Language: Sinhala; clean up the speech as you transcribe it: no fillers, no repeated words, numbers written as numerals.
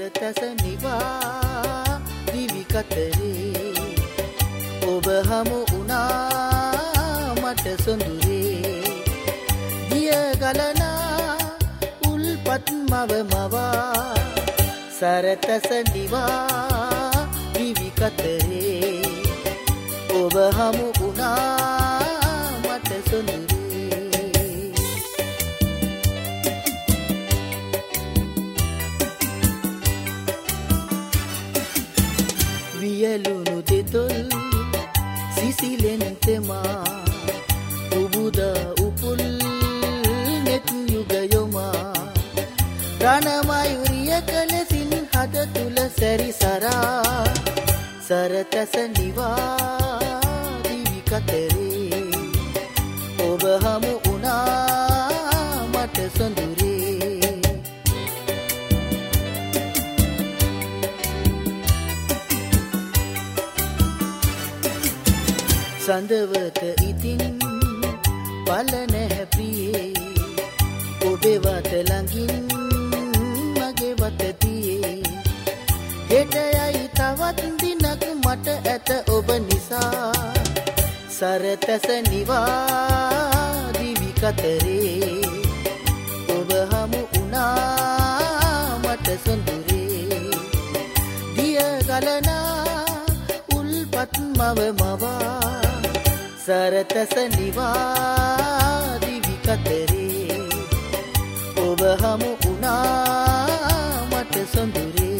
සරතැස නිවා දිවි කතරේ ඔබ හමු වුණා මට සොඳුරේ දිය ගලනා උල්පත් මව මවා සරතැස නිවා දිවි කතරේ ඔබ හමු වුණා මට සොඳුරේ වියලුණු දෙතොල් සිසිලෙන් තෙමා උබුදා උපුල් නෙත් යුග යොමා රණමයුරිය කලසින් හද තුල සැරිසරා සරතැස නිවා දිවි කතරේ ඔබ හමු වුණා මට සොඳුරේ සඳවත ඉතින් පල නැහැ ප්‍රියේ ඔබේ වත ළඟින් මගේ වත තියේ හෙට යයි තවත් දිනක් මට ඇත ඔබ නිසා සරතැස නිවා දිවි කතරේ ඔබ හමු වුණා මට සොඳුරේ දිය ගලනා උල්පත් මව මවා සරතැස නිවා දිවි කතරේ ඔබ හමු වුණා මට සොඳුරේ